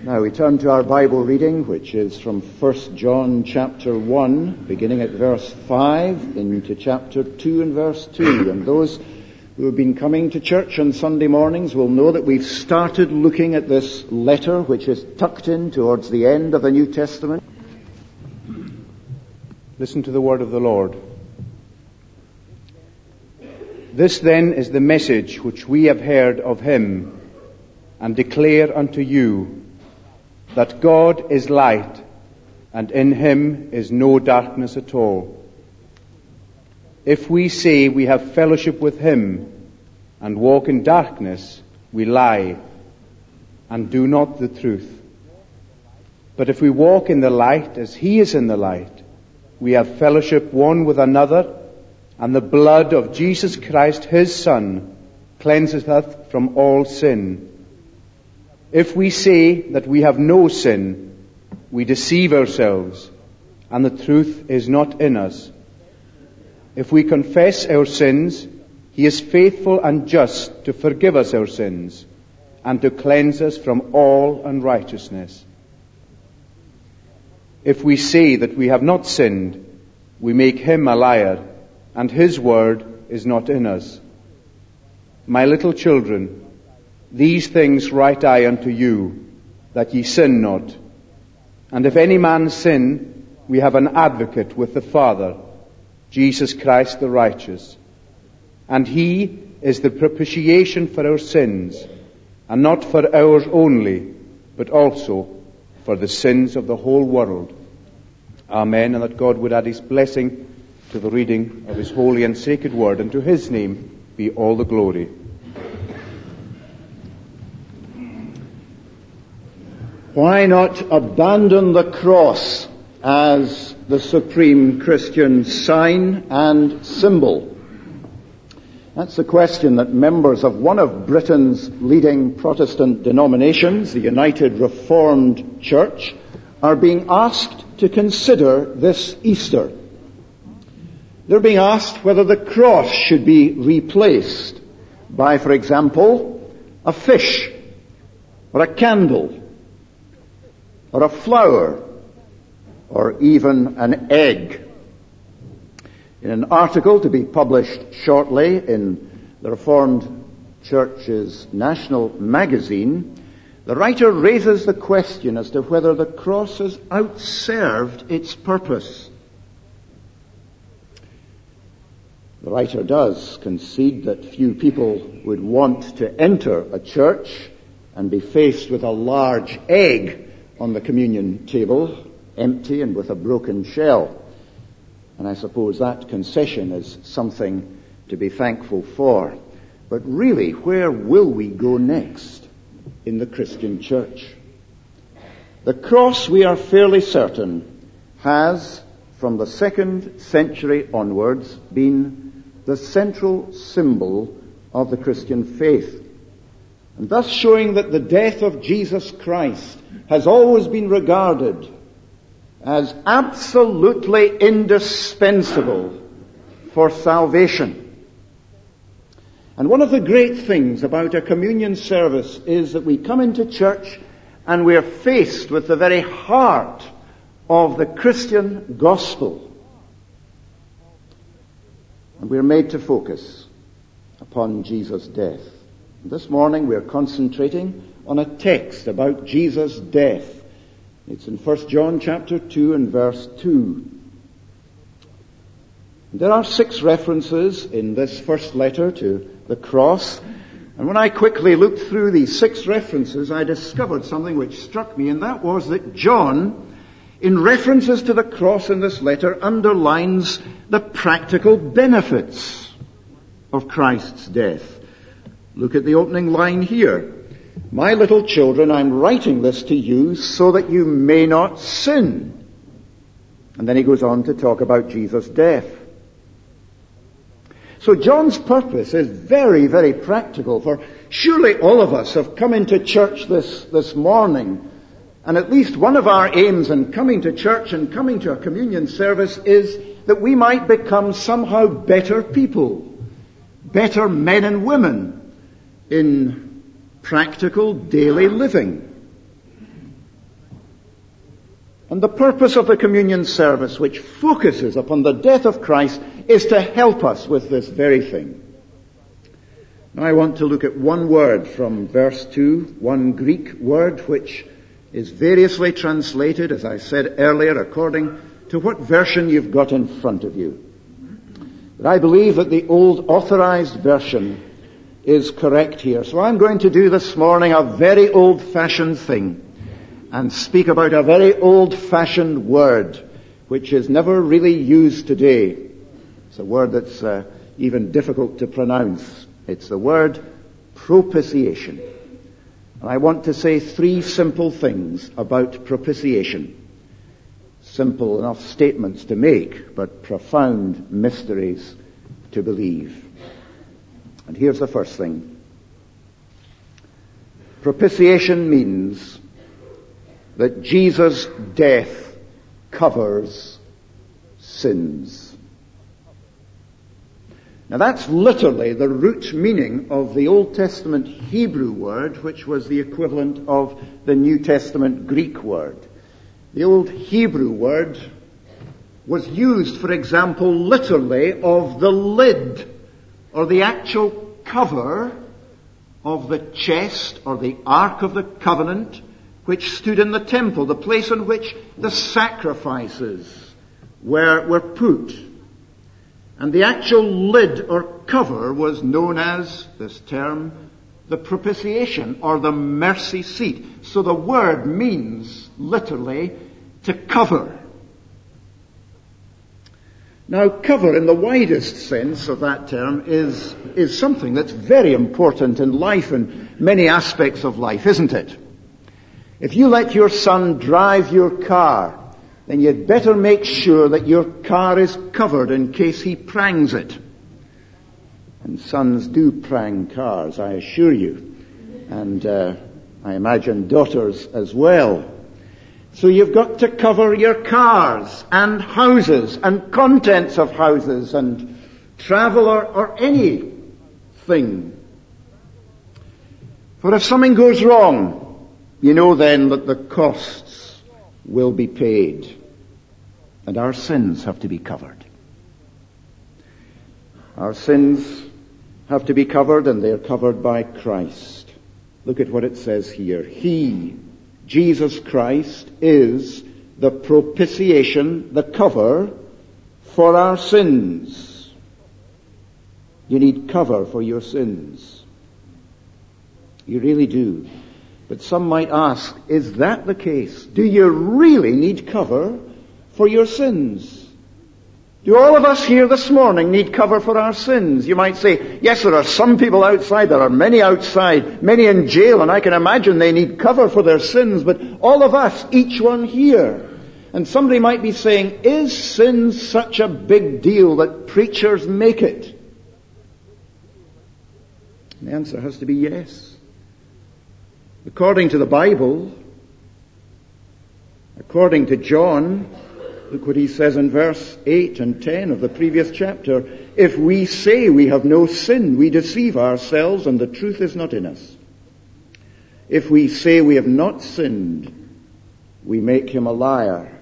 Now we turn to our Bible reading, which is from 1 John chapter 1, beginning at verse 5, into chapter 2 and verse 2. And those who have been coming to church on Sunday mornings will know that we've started looking at this letter, which is tucked in towards the end of the New Testament. Listen to the word of the Lord. This then is the message which we have heard of him, and declare unto you, that God is light, and in him is no darkness at all. If we say we have fellowship with him, and walk in darkness, we lie, and do not the truth. But if we walk in the light as he is in the light, we have fellowship one with another, and the blood of Jesus Christ his Son cleanseth us from all sin. If we say that we have no sin, we deceive ourselves, and the truth is not in us. If we confess our sins, he is faithful and just to forgive us our sins, and to cleanse us from all unrighteousness. If we say that we have not sinned, we make him a liar, and his word is not in us. My little children, these things write I unto you, that ye sin not. And if any man sin, we have an advocate with the Father, Jesus Christ the righteous. And he is the propitiation for our sins, and not for ours only, but also for the sins of the whole world. Amen. And that God would add his blessing to the reading of his holy and sacred word, and to his name be all the glory. Why not abandon the cross as the supreme Christian sign and symbol? That's the question that members of one of Britain's leading Protestant denominations, the United Reformed Church, are being asked to consider this Easter. They're being asked whether the cross should be replaced by, for example, a fish, or a candle, or a flower, or even an egg. In an article to be published shortly in the Reformed Church's national magazine, the writer raises the question as to whether the cross has outserved its purpose. The writer does concede that few people would want to enter a church and be faced with a large egg on the communion table, empty and with a broken shell. And I suppose that concession is something to be thankful for. But really, where will we go next in the Christian church? The cross, we are fairly certain, has, from the 2nd century onwards, been the central symbol of the Christian faith, and thus showing that the death of Jesus Christ has always been regarded as absolutely indispensable for salvation. And one of the great things about a communion service is that we come into church and we are faced with the very heart of the Christian gospel. And we are made to focus upon Jesus' death. This morning we are concentrating on a text about Jesus' death. It's in 1 John chapter 2 and verse 2. There are 6 references in this first letter to the cross. And when I quickly looked through these 6 references, I discovered something which struck me, and that was that John, in references to the cross in this letter, underlines the practical benefits of Christ's death. Look at the opening line here. My little children, I'm writing this to you so that you may not sin. And then he goes on to talk about Jesus' death. So John's purpose is very, very practical, for surely all of us have come into church this morning, and at least one of our aims in coming to church and coming to a communion service is that we might become somehow better people, better men and women in practical daily living. And the purpose of the communion service, which focuses upon the death of Christ, is to help us with this very thing. Now I want to look at one word from verse 2, one Greek word which is variously translated, as I said earlier, according to what version you've got in front of you. But I believe that the old authorized version is correct here. So I'm going to do this morning a very old-fashioned thing and speak about a very old-fashioned word which is never really used today. It's a word that's even difficult to pronounce. It's the word propitiation. And I want to say three simple things about propitiation. Simple enough statements to make, but profound mysteries to believe. And here's the first thing. Propitiation means that Jesus' death covers sins. Now that's literally the root meaning of the Old Testament Hebrew word, which was the equivalent of the New Testament Greek word. The old Hebrew word was used, for example, literally of the lid or the actual cover of the chest or the Ark of the Covenant which stood in the temple, the place in which the sacrifices were put. And the actual lid or cover was known as, this term, the propitiation or the mercy seat. So the word means literally to cover. Now, cover in the widest sense of that term is something that's very important in life and many aspects of life, isn't it? If you let your son drive your car, then you'd better make sure that your car is covered in case he prangs it. And sons do prang cars, I assure you. And I imagine daughters as well. So you've got to cover your cars and houses and contents of houses and travel or anything. For if something goes wrong, you know then that the costs will be paid. And our sins have to be covered. Our sins have to be covered, and they're covered by Christ. Look at what it says here. He, Jesus Christ, is the propitiation, the cover for our sins. You need cover for your sins. You really do. But some might ask, is that the case? Do you really need cover for your sins? Do all of us here this morning need cover for our sins? You might say, yes, there are some people outside, there are many outside, many in jail, and I can imagine they need cover for their sins, but all of us, each one here. And somebody might be saying, is sin such a big deal that preachers make it? And the answer has to be yes. According to the Bible, according to John, look what he says in verse 8 and 10 of the previous chapter. If we say we have no sin, we deceive ourselves and the truth is not in us. If we say we have not sinned, we make him a liar.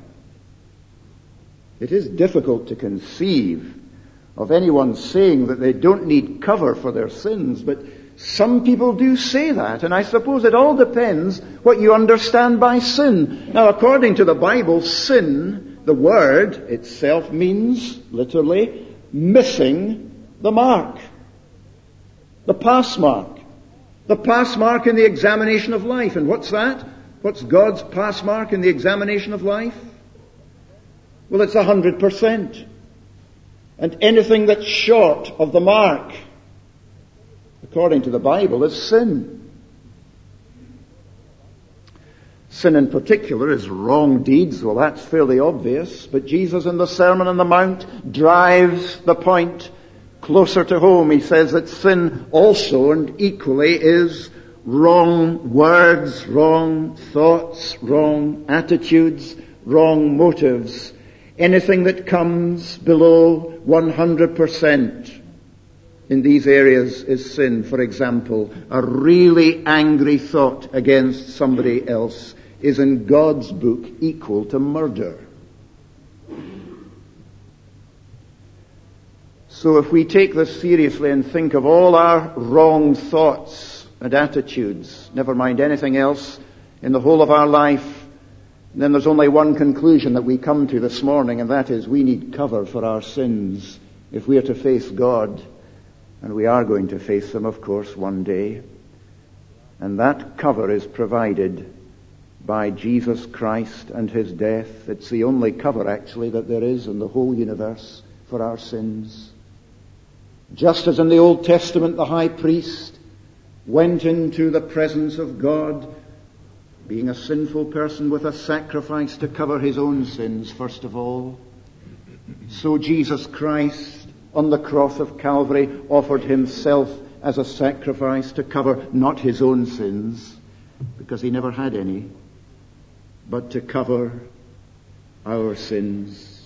It is difficult to conceive of anyone saying that they don't need cover for their sins, but some people do say that, and I suppose it all depends what you understand by sin. Now, according to the Bible, sin, the word itself means, literally, missing the mark. The pass mark. The pass mark in the examination of life. And what's that? What's God's pass mark in the examination of life? Well, it's 100%. And anything that's short of the mark, according to the Bible, is sin. Sin in particular is wrong deeds. Well, that's fairly obvious. But Jesus in the Sermon on the Mount drives the point closer to home. He says that sin also and equally is wrong words, wrong thoughts, wrong attitudes, wrong motives. Anything that comes below 100% in these areas is sin. For example, a really angry thought against somebody else is in God's book equal to murder. So if we take this seriously and think of all our wrong thoughts and attitudes, never mind anything else, in the whole of our life, then there's only one conclusion that we come to this morning, and that is we need cover for our sins if we are to face God. And we are going to face them, of course, one day. And that cover is provided by Jesus Christ and his death. It's the only cover, actually, that there is in the whole universe for our sins. Just as in the Old Testament the high priest went into the presence of God, being a sinful person, with a sacrifice to cover his own sins first of all, so Jesus Christ on the cross of Calvary offered himself as a sacrifice to cover not his own sins, because he never had any, but to cover our sins.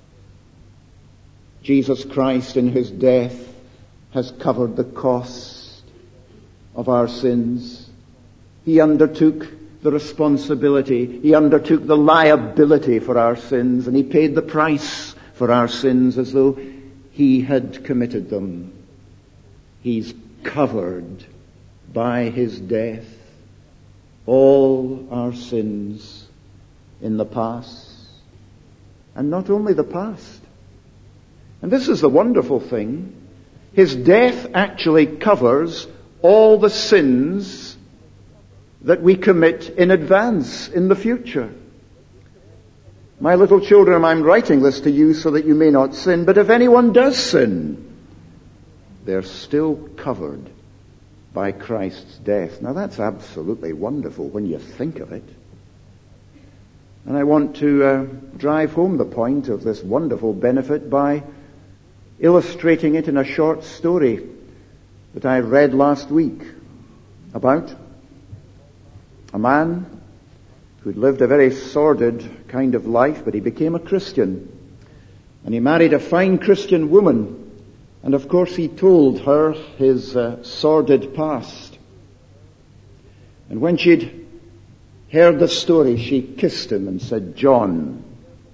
Jesus Christ in his death has covered the cost of our sins. He undertook the responsibility. He undertook the liability for our sins, and he paid the price for our sins as though he had committed them. He's covered by his death all our sins in the past, and not only the past. And this is the wonderful thing. His death actually covers all the sins that we commit in advance, in the future. My little children, I'm writing this to you so that you may not sin, but if anyone does sin, they're still covered by Christ's death. Now that's absolutely wonderful when you think of it. And I want to drive home the point of this wonderful benefit by illustrating it in a short story that I read last week about a man who'd lived a very sordid kind of life, but he became a Christian. And he married a fine Christian woman. And of course he told her his sordid past. And when she'd heard the story, she kissed him and said, "John,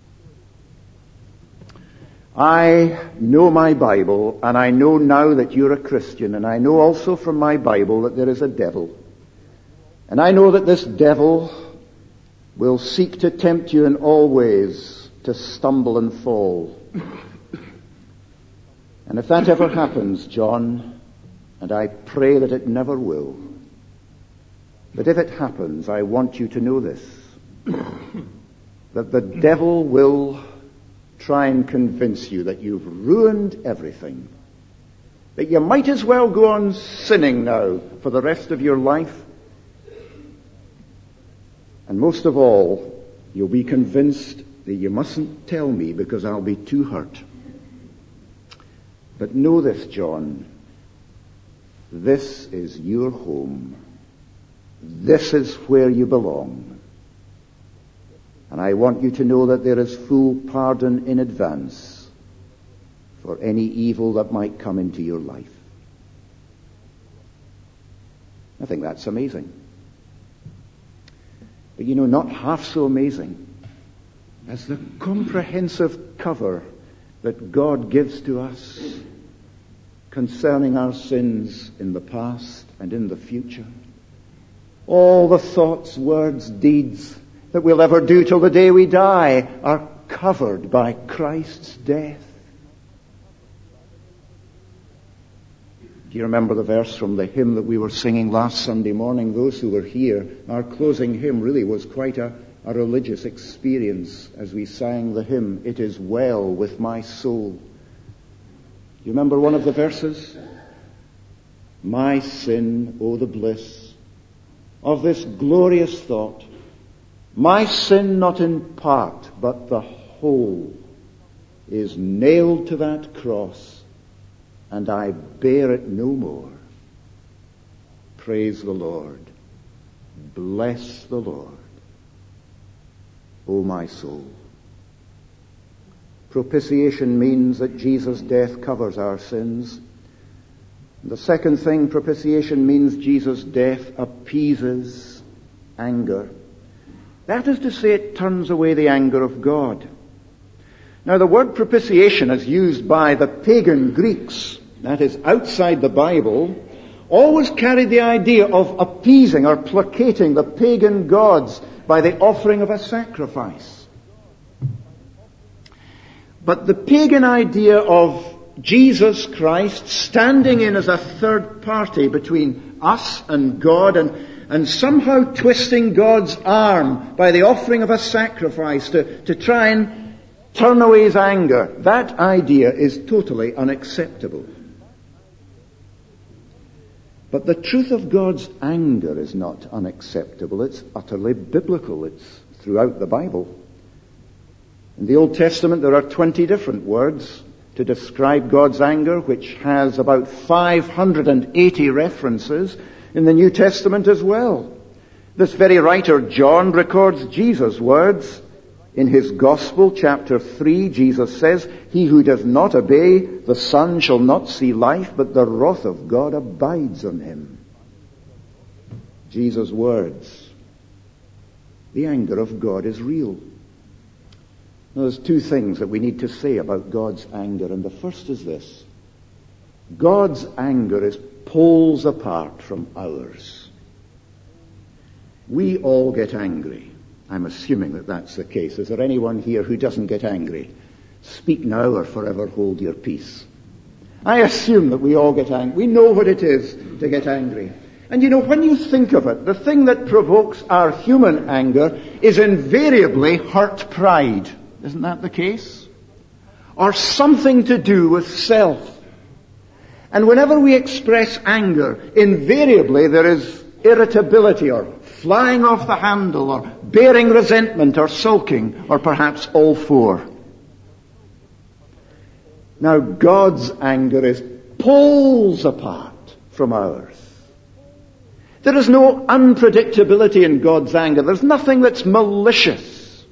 I know my Bible, and I know now that you're a Christian, and I know also from my Bible that there is a devil. And I know that this devil will seek to tempt you in all ways to stumble and fall. And if that ever happens, John, and I pray that it never will, but if it happens, I want you to know this, that the devil will try and convince you that you've ruined everything, that you might as well go on sinning now for the rest of your life. And most of all, you'll be convinced that you mustn't tell me because I'll be too hurt. But know this, John, this is your home. This is where you belong. And I want you to know that there is full pardon in advance for any evil that might come into your life." I think that's amazing. But you know, not half so amazing as the comprehensive cover that God gives to us concerning our sins in the past and in the future. All the thoughts, words, deeds that we'll ever do till the day we die are covered by Christ's death. Do you remember the verse from the hymn that we were singing last Sunday morning? Those who were here, our closing hymn really was quite a religious experience as we sang the hymn, "It is well with my soul." Do you remember one of the verses? "My sin, oh the bliss of this glorious thought, my sin not in part but the whole is nailed to that cross, and I bear it no more. Praise the Lord. Bless the Lord, O my soul." Propitiation means that Jesus' death covers our sins. The second thing, propitiation means Jesus' death appeases anger. That is to say, it turns away the anger of God. Now, the word propitiation, as used by the pagan Greeks, that is outside the Bible, always carried the idea of appeasing or placating the pagan gods by the offering of a sacrifice. But the pagan idea of Jesus Christ standing in as a third party between us and God and somehow twisting God's arm by the offering of a sacrifice to try and turn away his anger, that idea is totally unacceptable. But the truth of God's anger is not unacceptable. It's utterly biblical. It's throughout the Bible. In the Old Testament, there are 20 different words to describe God's anger, which has about 580 references in the New Testament as well. This very writer, John, records Jesus' words. In his Gospel, chapter 3, Jesus says, "He who does not obey the Son shall not see life, but the wrath of God abides on him." Jesus' words. The anger of God is real. Now, there's two things that we need to say about God's anger, and the first is this. God's anger is poles apart from ours. We all get angry. I'm assuming that that's the case. Is there anyone here who doesn't get angry? Speak now or forever hold your peace. I assume that we all get angry. We know what it is to get angry. And you know, when you think of it, the thing that provokes our human anger is invariably hurt pride. Isn't that the case? Or something to do with self. And whenever we express anger, invariably there is irritability or flying off the handle or bearing resentment or sulking or perhaps all four. Now, God's anger is poles apart from ours. There is no unpredictability in God's anger. There's nothing that's malicious.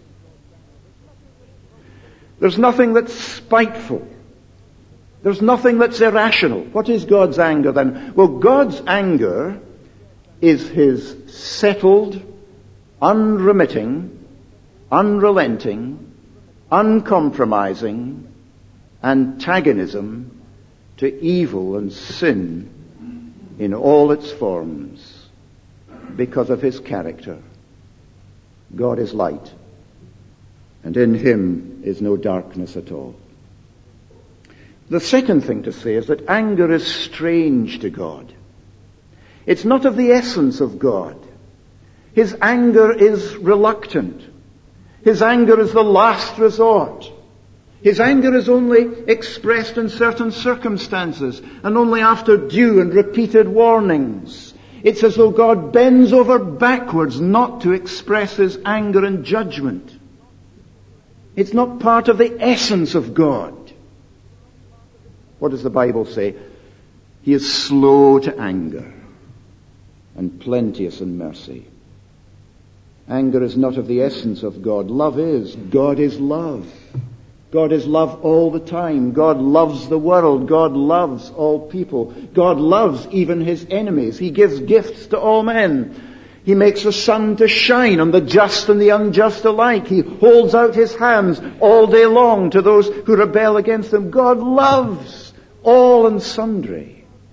There's nothing that's spiteful. There's nothing that's irrational. What is God's anger then? Well, God's anger is his settled, unremitting, unrelenting, uncompromising antagonism to evil and sin in all its forms because of his character. God is light, and in him is no darkness at all. The second thing to say is that anger is strange to God. It's not of the essence of God. His anger is reluctant. His anger is the last resort. His anger is only expressed in certain circumstances and only after due and repeated warnings. It's as though God bends over backwards not to express his anger and judgment. It's not part of the essence of God. What does the Bible say? He is slow to anger and plenteous in mercy. Anger is not of the essence of God. Love is. God is love. God is love all the time. God loves the world. God loves all people. God loves even his enemies. He gives gifts to all men. He makes the sun to shine on the just and the unjust alike. He holds out his hands all day long to those who rebel against him. God loves all and sundry.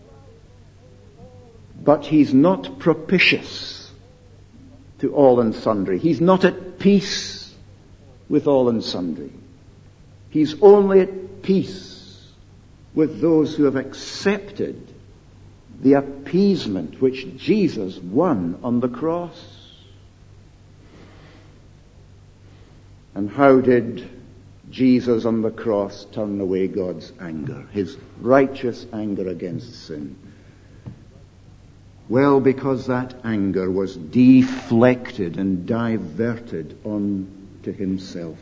But he's not propitious to all and sundry. He's not at peace with all and sundry. He's only at peace with those who have accepted the appeasement which Jesus won on the cross. And how did Jesus on the cross turn away God's anger, his righteous anger against sin? Well, because that anger was deflected and diverted on to himself.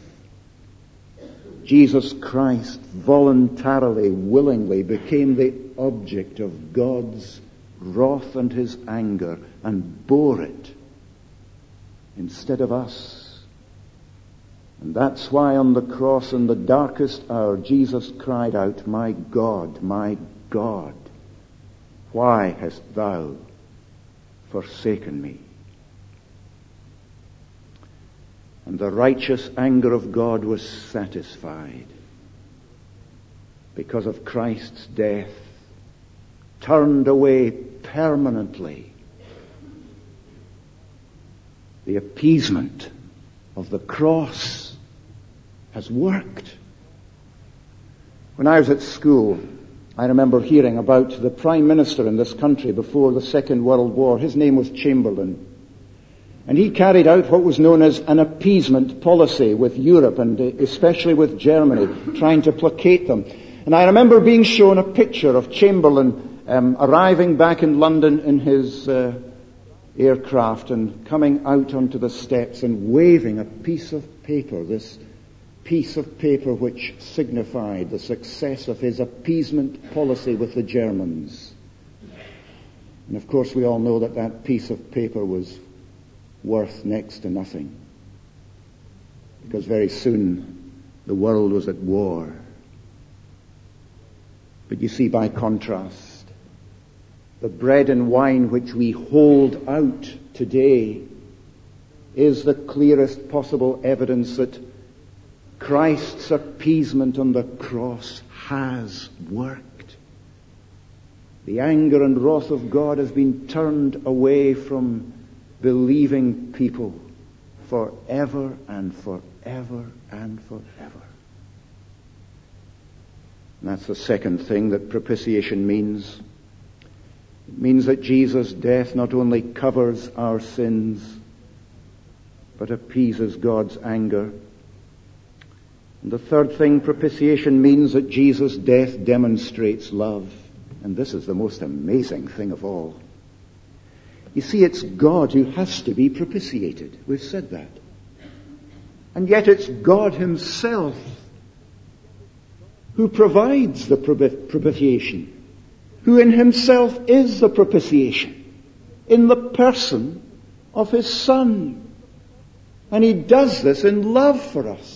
Jesus Christ voluntarily, willingly became the object of God's wrath and his anger and bore it instead of us. And that's why on the cross in the darkest hour Jesus cried out, my God, why hast thou forsaken me?" And the righteous anger of God was satisfied because of Christ's death, turned away permanently. The appeasement of the cross has worked. When I was at school, I remember hearing about the Prime Minister in this country before the Second World War. His name was Chamberlain. And he carried out what was known as an appeasement policy with Europe and especially with Germany, trying to placate them. And I remember being shown a picture of Chamberlain arriving back in London in his aircraft and coming out onto the steps and waving a piece of paper, this piece of paper which signified the success of his appeasement policy with the Germans. And of course we all know that that piece of paper was worth next to nothing, because very soon the world was at war. But you see, by contrast, the bread and wine which we hold out today is the clearest possible evidence that Christ's appeasement on the cross has worked. The anger and wrath of God has been turned away from believing people forever and forever and forever. And that's the second thing that propitiation means. It means that Jesus' death not only covers our sins, but appeases God's anger. And the third thing, propitiation means that Jesus' death demonstrates love. And this is the most amazing thing of all. You see, it's God who has to be propitiated. We've said that. And yet it's God himself who provides the propitiation, who in himself is the propitiation, in the person of his Son. And he does this in love for us.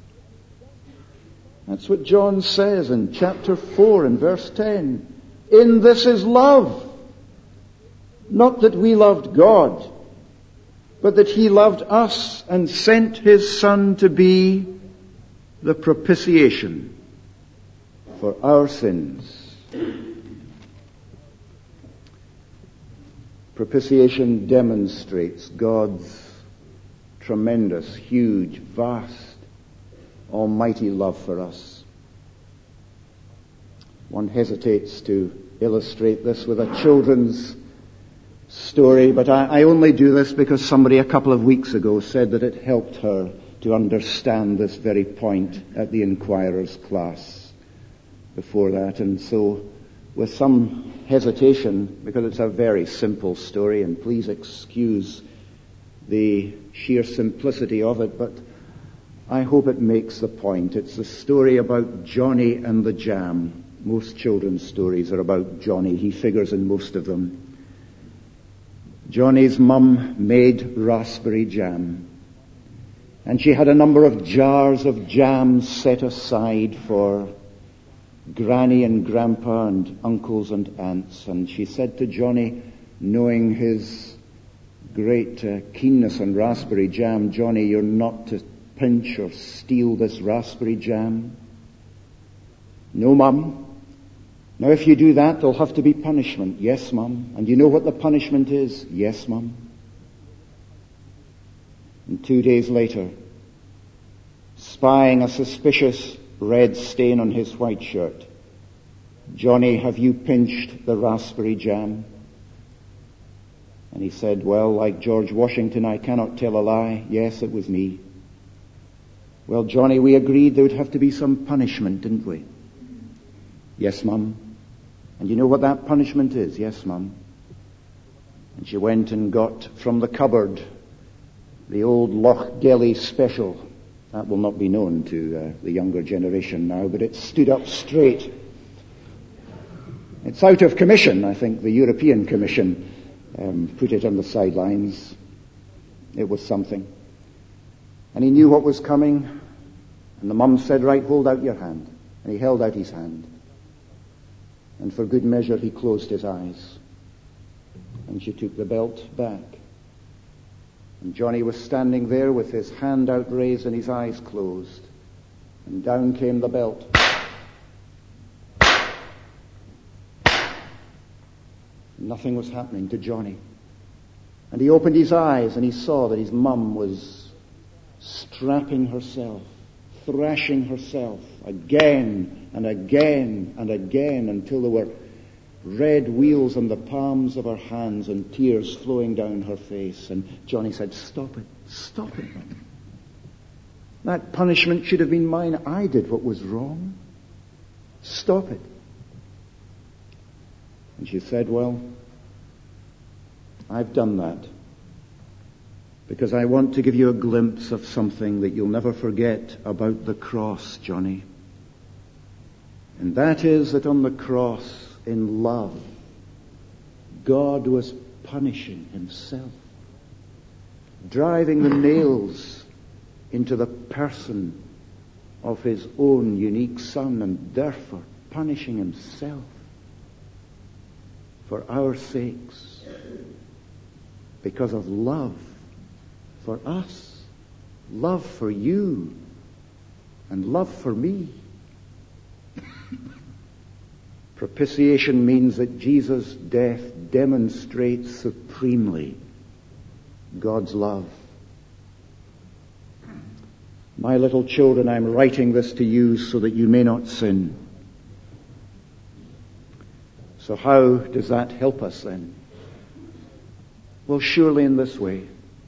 That's what John says in chapter 4 and verse 10. In this is love. Not that we loved God, but that he loved us and sent his Son to be the propitiation for our sins. Propitiation demonstrates God's tremendous, huge, vast, almighty love for us. One hesitates to illustrate this with a children's story, but I only do this because somebody a couple of weeks ago said that it helped her to understand this very point at the Inquirer's class before that. And so, with some hesitation, because it's a very simple story, and please excuse the sheer simplicity of it, but I hope it makes the point. It's the story about Johnny and the jam. Most children's stories are about Johnny. He figures in most of them. Johnny's mum made raspberry jam, and she had a number of jars of jam set aside for Granny and Grandpa and uncles and aunts. And she said to Johnny, knowing his great keenness on raspberry jam, Johnny, you're not to pinch or steal this raspberry jam. No, Mum. Now, if you do that, there'll have to be punishment. Yes, Mum. And you know what the punishment is? Yes, Mum. And 2 days later, spying a suspicious red stain on his white shirt, Johnny, have you pinched the raspberry jam? And he said, well, like George Washington, I cannot tell a lie. Yes, it was me. Well, Johnny, we agreed there would have to be some punishment, didn't we? Yes, Mum. And you know what that punishment is? Yes, Mum. And she went and got from the cupboard the old Loch Gelly special. That will not be known to the younger generation now, but it stood up straight. It's out of commission. I think the European Commission put it on the sidelines. It was something. And he knew what was coming. And the mum said, right, hold out your hand. And he held out his hand. And for good measure, he closed his eyes. And she took the belt back. And Johnny was standing there with his hand outraised and his eyes closed. And down came the belt. Nothing was happening to Johnny. And he opened his eyes and he saw that his mum was strapping herself, thrashing herself again and again and again until there were red wheals on the palms of her hands and tears flowing down her face. And Johnny said, "Stop it, stop it. That punishment should have been mine. I did what was wrong. Stop it." And she said, "Well, I've done that because I want to give you a glimpse of something that you'll never forget about the cross, Johnny. And that is that on the cross, in love, God was punishing himself, driving the nails into the person of his own unique Son, and therefore punishing himself for our sakes because of love for us, love for you, and love for me. Propitiation means that Jesus' death demonstrates supremely God's love. My little children, I'm writing this to you so that you may not sin. So how does that help us then? Well, surely in this way.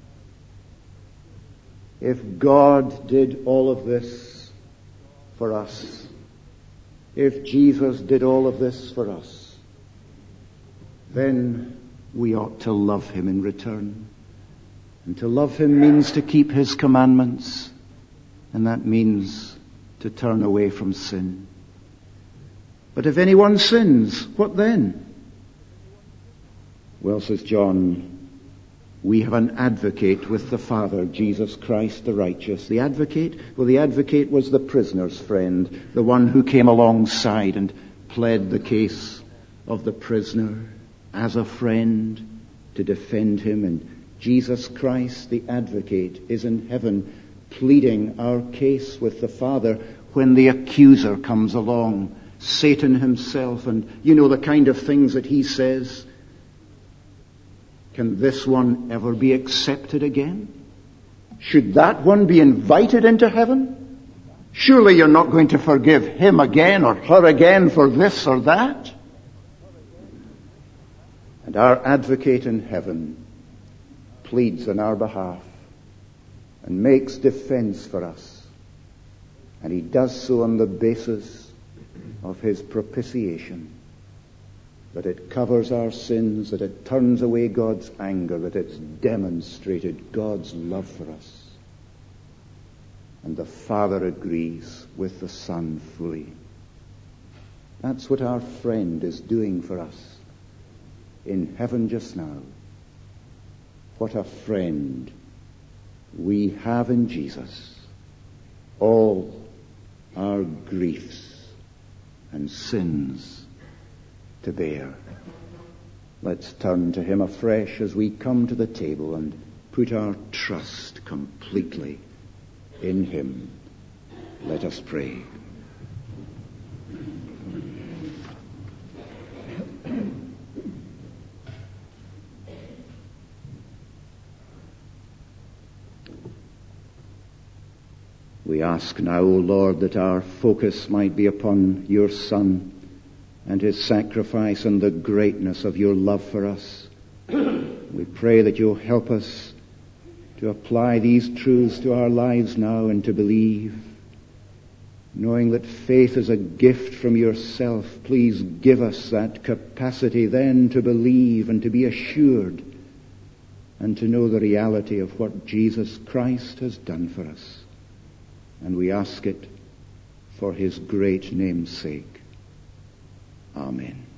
If God did all of this for us, if Jesus did all of this for us, then we ought to love him in return. And to love him means to keep his commandments, and that means to turn away from sin. But if anyone sins, what then? Well, says John, we have an advocate with the Father, Jesus Christ the righteous. The advocate? Well, the advocate was the prisoner's friend, the one who came alongside and pled the case of the prisoner as a friend to defend him. And Jesus Christ, the advocate, is in heaven pleading our case with the Father when the accuser comes along, Satan himself, and you know the kind of things that he says. Can this one ever be accepted again? Should that one be invited into heaven? Surely you're not going to forgive him again or her again for this or that. And our advocate in heaven pleads on our behalf and makes defense for us. And he does so on the basis of his propitiation. That it covers our sins, that it turns away God's anger, that it's demonstrated God's love for us. And the Father agrees with the Son fully. That's what our friend is doing for us in heaven just now. What a friend we have in Jesus. All our griefs and sins to bear. Let's turn to him afresh as we come to the table and put our trust completely in him. Let us pray. We ask now, O Lord, that our focus might be upon your Son and his sacrifice and the greatness of your love for us. We pray that you'll help us to apply these truths to our lives now and to believe, knowing that faith is a gift from yourself. Please give us that capacity then to believe and to be assured and to know the reality of what Jesus Christ has done for us. And we ask it for his great name's sake. Amen.